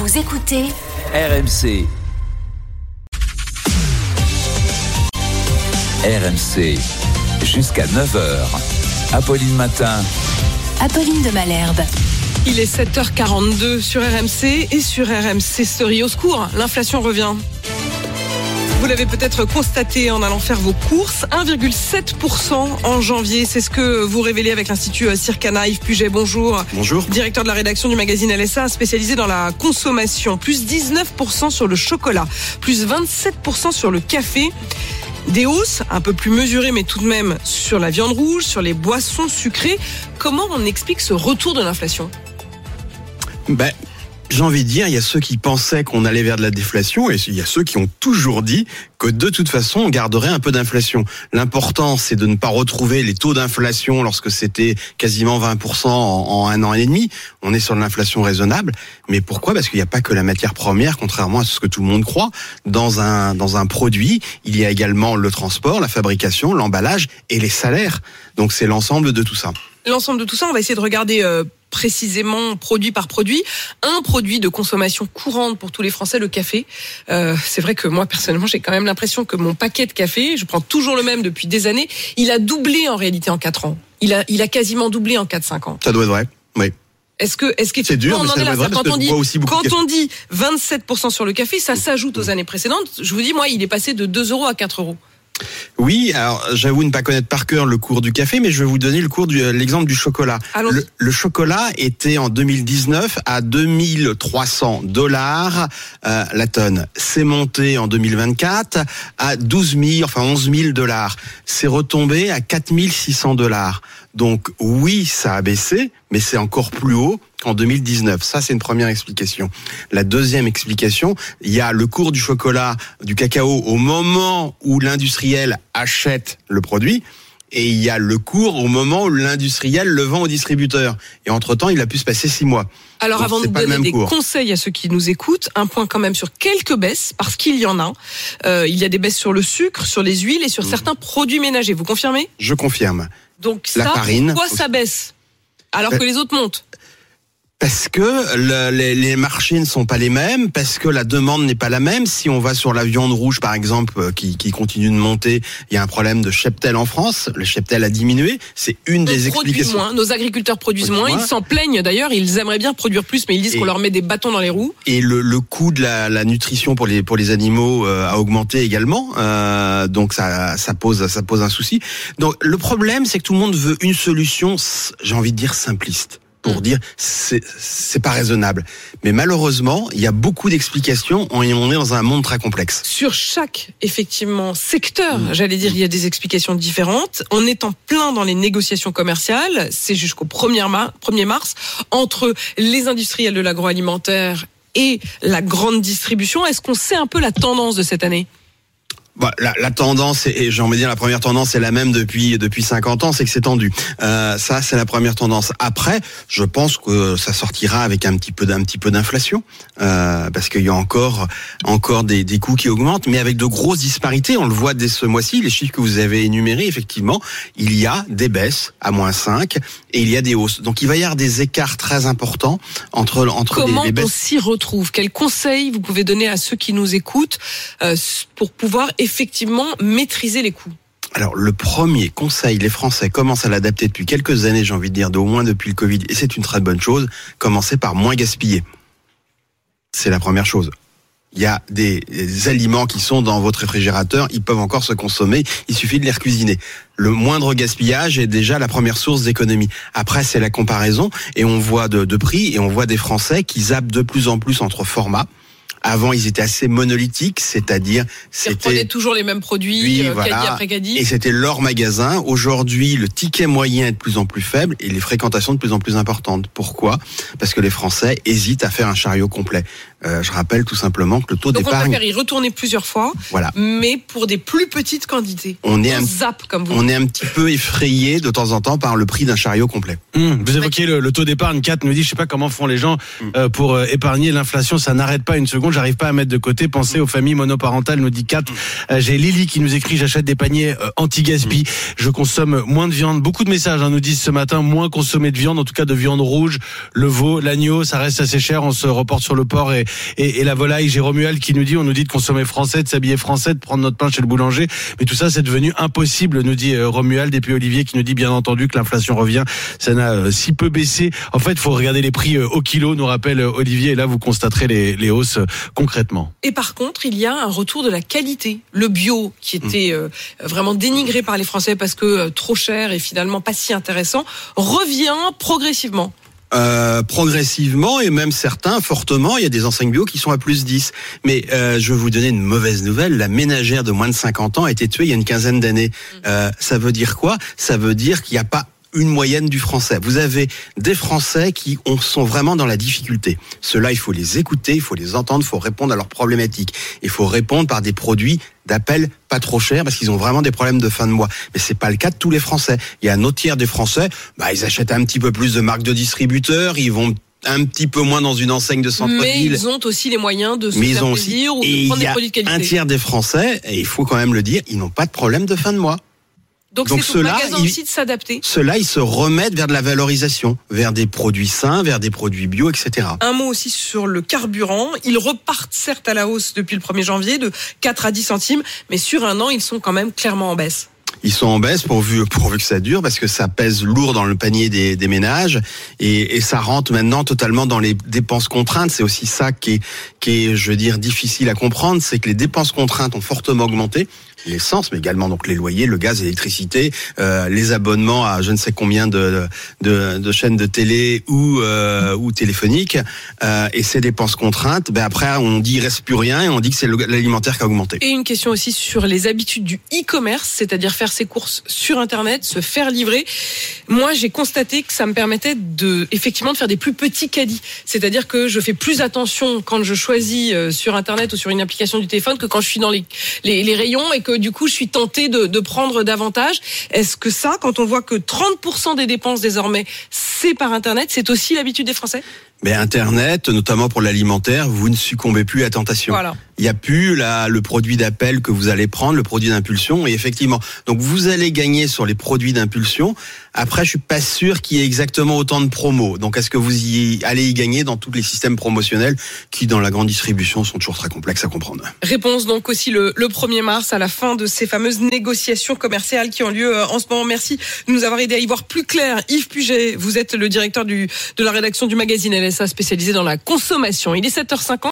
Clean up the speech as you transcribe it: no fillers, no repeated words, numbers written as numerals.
Vous écoutez RMC. RMC, jusqu'à 9h. Apolline Matin. Apolline de Malherbe. Il est 7h42 sur RMC et sur RMC Story. Au secours, l'inflation revient. Vous l'avez peut-être constaté en allant faire vos courses, 1,7% en janvier. C'est ce que vous révélez avec l'Institut Circana. Yves Puget, bonjour. Bonjour. Directeur de la rédaction du magazine LSA, spécialisé dans la consommation. Plus 19% sur le chocolat, plus 27% sur le café. Des hausses un peu plus mesurées, mais tout de même sur la viande rouge, sur les boissons sucrées. Comment on explique ce retour de l'inflation ? J'ai envie de dire, il y a ceux qui pensaient qu'on allait vers de la déflation et il y a ceux qui ont toujours dit que de toute façon, on garderait un peu d'inflation. L'important, c'est de ne pas retrouver les taux d'inflation lorsque c'était quasiment 20% en un an et demi. On est sur de l'inflation raisonnable. Mais pourquoi ? Parce qu'il n'y a pas que la matière première, contrairement à ce que tout le monde croit. Dans un produit, il y a également le transport, la fabrication, l'emballage et les salaires. Donc c'est l'ensemble de tout ça. L'ensemble de tout ça, on va essayer de regarder précisément produit par produit. Un produit de consommation courante pour tous les Français, le café. C'est vrai que moi, personnellement, j'ai quand même l'impression que mon paquet de café, je prends toujours le même depuis des années, il a doublé en réalité en 4 ans. Il a quasiment doublé en 4-5 ans. Ça doit être vrai, oui. Est-ce que c'est dur, mais ça doit être vrai parce que je bois aussi beaucoup de café. Quand on dit 27% sur le café, ça s'ajoute aux années précédentes. Je vous dis, moi, il est passé de 2 € à 4 €. Oui, alors j'avoue ne pas connaître par cœur le cours du café, mais je vais vous donner l'exemple du chocolat. Le chocolat était en 2019 à $2,300 la tonne. C'est monté en 2024 à 11 000 $. C'est retombé à $4,600. Donc oui, ça a baissé, mais c'est encore plus haut qu'en 2019. Ça, c'est une première explication. La deuxième explication, il y a le cours du chocolat, du cacao au moment où l'industriel achète le produit, et il y a le cours au moment où l'industriel le vend au distributeur. Et entre-temps, il a pu se passer 6 mois. Alors donc, avant de donner des conseils à ceux qui nous écoutent, un point quand même sur quelques baisses, parce qu'il y en a. Il y a des baisses sur le sucre, sur les huiles et sur certains produits ménagers. Vous confirmez ? Je confirme. Donc la farine, pourquoi ça baisse alors que les autres montent ? Parce que les marchés ne sont pas les mêmes, parce que la demande n'est pas la même. Si on va sur la viande rouge, par exemple, qui continue de monter, il y a un problème de cheptel en France. Le cheptel a diminué. C'est une des explications. Moins. Nos agriculteurs produisent moins. Ils s'en plaignent d'ailleurs. Ils aimeraient bien produire plus, mais ils disent qu'on leur met des bâtons dans les roues. Et le coût de la nutrition pour les animaux a augmenté également. Donc ça pose un souci. Donc le problème, c'est que tout le monde veut une solution, j'ai envie de dire simpliste, pour dire c'est pas raisonnable. Mais malheureusement, il y a beaucoup d'explications et on est dans un monde très complexe. Sur chaque, effectivement, secteur, j'allais dire, il y a des explications différentes. On est en plein dans les négociations commerciales, c'est jusqu'au 1er mars, entre les industriels de l'agroalimentaire et la grande distribution. Est-ce qu'on sait un peu la tendance de cette année ? La tendance, et j'ai envie de dire la première tendance est la même depuis 50 ans, c'est que c'est tendu. Ça, c'est la première tendance. Après, je pense que ça sortira avec un petit peu d'inflation, parce qu'il y a encore des coûts qui augmentent, mais avec de grosses disparités. On le voit dès ce mois-ci, les chiffres que vous avez énumérés, effectivement, il y a des baisses à -5 et il y a des hausses. Donc il va y avoir des écarts très importants entre Comment les baisses. on s'y retrouve ? Quels conseils vous pouvez donner à ceux qui nous écoutent pour pouvoir effectivement maîtriser les coûts ? Alors, le premier conseil, les Français commencent à l'adapter depuis quelques années, j'ai envie de dire, au moins depuis le Covid, et c'est une très bonne chose, commencez par moins gaspiller. C'est la première chose. Il y a des aliments qui sont dans votre réfrigérateur, ils peuvent encore se consommer, il suffit de les recuisiner. Le moindre gaspillage est déjà la première source d'économie. Après, c'est la comparaison, et on voit de prix, et on voit des Français qui zappent de plus en plus entre formats. Avant, ils étaient assez monolithiques, c'est-à-dire ils prenaient toujours les mêmes produits, caddie après caddie. Et c'était leur magasin. Aujourd'hui, le ticket moyen est de plus en plus faible et les fréquentations de plus en plus importantes. Pourquoi ? Parce que les Français hésitent à faire un chariot complet. Je rappelle tout simplement que le taux d'épargne... Donc on préfère y retourner plusieurs fois, mais pour des plus petites quantités. On est un petit peu effrayé de temps en temps par le prix d'un chariot complet. Vous évoquiez le taux d'épargne. Kat nous dit, je sais pas comment font les gens pour épargner. L'inflation, ça n'arrête pas une seconde. J'arrive pas à mettre de côté. Pensez aux familles monoparentales, nous dit Kat. J'ai Lily qui nous écrit, j'achète des paniers anti-gaspi. Je consomme moins de viande. Beaucoup de messages nous disent ce matin, moins consommer de viande, en tout cas de viande rouge, le veau, l'agneau, ça reste assez cher. On se reporte sur le porc et et la volaille. J'ai Romuald qui nous dit, on nous dit de consommer français, de s'habiller français, de prendre notre pain chez le boulanger, mais tout ça c'est devenu impossible, nous dit Romuald. Et puis Olivier qui nous dit bien entendu que l'inflation revient, ça n'a si peu baissé. En fait, il faut regarder les prix au kilo, nous rappelle Olivier, et là vous constaterez les hausses concrètement. Et par contre, il y a un retour de la qualité. Le bio, qui était vraiment dénigré par les Français parce que trop cher et finalement pas si intéressant, revient progressivement. Progressivement, et même certains fortement. Il y a des enseignes bio qui sont à plus 10. Mais je vais vous donner une mauvaise nouvelle. La ménagère de moins de 50 ans a été tuée il y a une quinzaine d'années. Ça veut dire quoi ? Ça veut dire qu'il n'y a pas une moyenne du français. Vous avez des Français qui sont vraiment dans la difficulté. Ceux-là, il faut les écouter, il faut les entendre, il faut répondre à leurs problématiques. Il faut répondre par des produits d'appel pas trop chers parce qu'ils ont vraiment des problèmes de fin de mois. Mais c'est pas le cas de tous les Français. Il y a un autre tiers des Français, ils achètent un petit peu plus de marques de distributeurs, ils vont un petit peu moins dans une enseigne de centre-ville. Mais ils ont aussi les moyens de se faire plaisir ou de prendre des produits de qualité. Un tiers des Français, et il faut quand même le dire, ils n'ont pas de problème de fin de mois. Donc c'est au magasin aussi de s'adapter. Ceux-là, ils se remettent vers de la valorisation, vers des produits sains, vers des produits bio, etc. Un mot aussi sur le carburant. Ils repartent certes à la hausse depuis le 1er janvier de 4 à 10 centimes, mais sur un an, ils sont quand même clairement en baisse. Ils sont en baisse pourvu que ça dure, parce que ça pèse lourd dans le panier des ménages et ça rentre maintenant totalement dans les dépenses contraintes. C'est aussi ça qui est, je veux dire, difficile à comprendre, c'est que les dépenses contraintes ont fortement augmenté. L'essence, mais également donc les loyers, le gaz, l'électricité, les abonnements à je ne sais combien de chaînes de télé ou téléphoniques, et ces dépenses contraintes. Après, on dit il reste plus rien et on dit que c'est l'alimentaire qui a augmenté. Et une question aussi sur les habitudes du e-commerce, c'est-à-dire faire ses courses sur Internet, se faire livrer. Moi, j'ai constaté que ça me permettait effectivement de faire des plus petits caddies. C'est-à-dire que je fais plus attention quand je choisis sur Internet ou sur une application du téléphone que quand je suis dans les rayons et que du coup, je suis tentée de prendre davantage. Est-ce que ça, quand on voit que 30% des dépenses désormais, c'est par Internet, c'est aussi l'habitude des Français ? Mais Internet, notamment pour l'alimentaire, vous ne succombez plus à la tentation. Voilà. Il n'y a plus le produit d'appel que vous allez prendre, le produit d'impulsion. Et effectivement, donc vous allez gagner sur les produits d'impulsion. Après, je suis pas sûr qu'il y ait exactement autant de promos. Donc, est-ce que vous allez y gagner dans tous les systèmes promotionnels qui, dans la grande distribution, sont toujours très complexes à comprendre? Réponse donc aussi le 1er mars à la fin de ces fameuses négociations commerciales qui ont lieu en ce moment. Merci de nous avoir aidé à y voir plus clair. Yves Puget, vous êtes le directeur de la rédaction du magazine LSA spécialisé dans la consommation. Il est 7h50.